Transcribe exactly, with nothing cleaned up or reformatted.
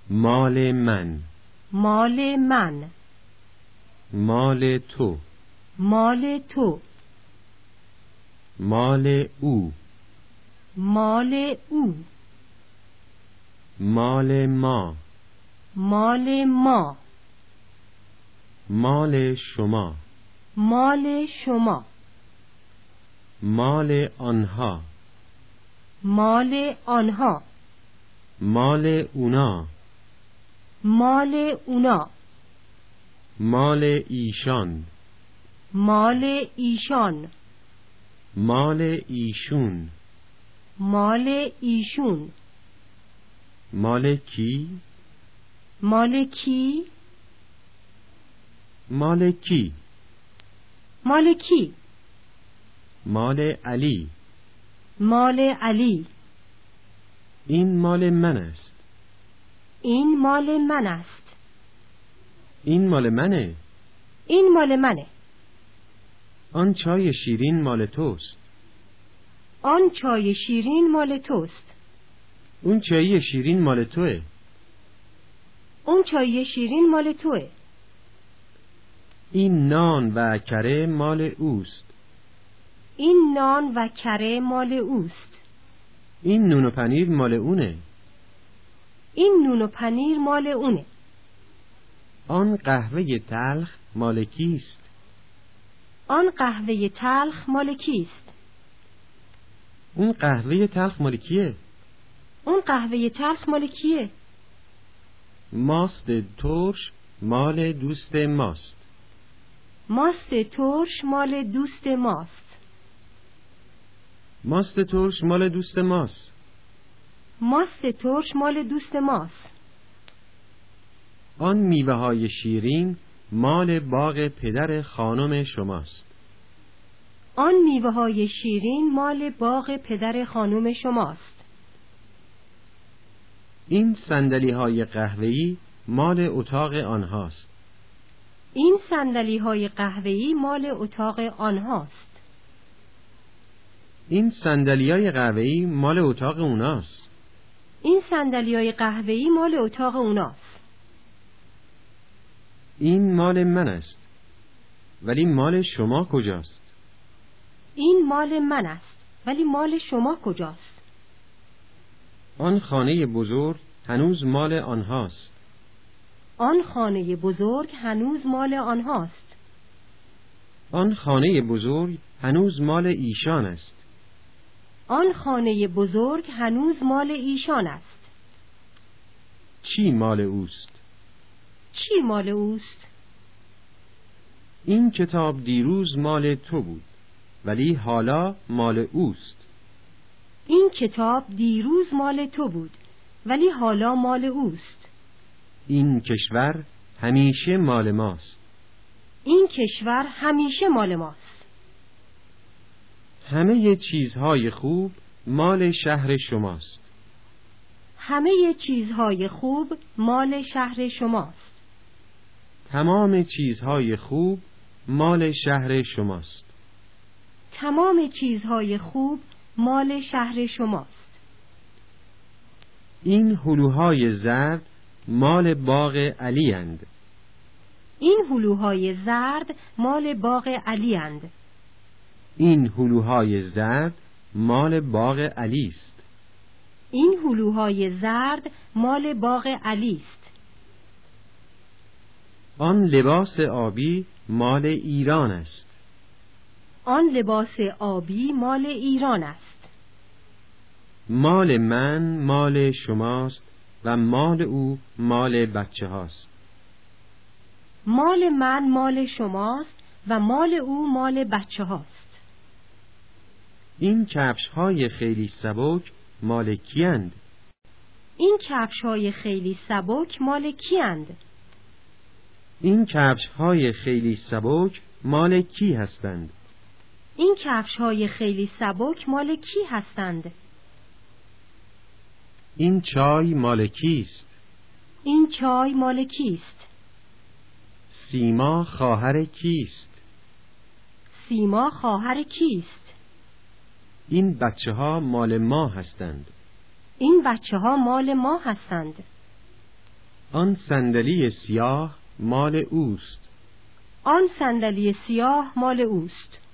مال من. مال من. مال تو. مال تو. مال او. مال او. مال ما. مال ما. مال شما. مال شما. مال آنها. مال آنها. مال اونا. مال اونا. مال ایشان. مال ایشان. مال ایشون. مال ایشون. مال کی؟ مال کی؟ مال کی؟ مال کی؟ مال علی. مال علی. این مال من است. این مال من است. این مال منه. این مال منه. آن چای شیرین مال توست. آن چای شیرین مال توست. اون چای شیرین مال توه. اون چای شیرین مال توه. این نان و کره مال اوست. این نان و کره مال اوست. این نون و پنیر مال اونه. این نون و پنیر مال اونه. آن قهوه تلخ مال کیست؟ آن قهوه تلخ مال کیست؟ اون قهوه تلخ مال کیه؟ اون قهوه تلخ مال کیه؟ ماست ترش مال دوست ماست. ماست ترش مال دوست ماست. ماست ترش مال دوست ماست. ماست ترش مال دوست ماست. آن میوه های شیرین مال باغ پدر خانم شماست. آن میوه های شیرین مال باغ پدر خانم شماست. این صندلی های قهوه‌ای مال اتاق آنهاست. این صندلی های قهوه‌ای مال اتاق آنهاست. این صندلی های قهوه‌ای مال اتاق اوناست. این صندلی های قهوه‌ای مال اتاق اوناست. این مال من است. ولی مال شما کجاست؟ این مال من است. ولی مال شما کجاست؟ آن خانه بزرگ هنوز مال آنهاست. آن خانه بزرگ هنوز مال آنهاست. آن خانه بزرگ هنوز مال ایشان است. آن خانه بزرگ هنوز مال ایشان است. چی مال اوست؟ چی مال اوست؟ این کتاب دیروز مال تو بود ولی حالا مال اوست. این کتاب دیروز مال تو بود ولی حالا مال اوست. این کشور همیشه مال ماست. این کشور همیشه مال ماست. همه چیزهای خوب مال شهر شماست. همه چیزهای خوب مال شهر شماست. تمام چیزهای خوب مال شهر شماست. تمام چیزهای خوب مال شهر شماست. این هلوهای زرد مال باغ علی اند. این هلوهای زرد مال باغ علی اند. این هلوهای زرد مال باغ علی است. این هلوهای زرد مال باغ علی است. آن لباس آبی مال ایران است. آن لباس آبی مال ایران است. مال من مال شماست و مال او مال بچه هاست. مال من مال شماست و مال او مال بچه هاست. این کفش های خیلی سبک مال کیند؟ این کفش های خیلی سبک مال کیند؟ این کفش های خیلی سبک مال کی هستند؟ این کفش های خیلی سبک مال کی هستند؟ این چای مال کیست؟ این چای مال کیست؟ سیما خواهر کیست؟ سیما خواهر کیست؟ این بچه ها مال ما هستند. این بچه ها مال ما هستند. آن صندلی سیاه مال اوست. آن صندلی سیاه مال اوست.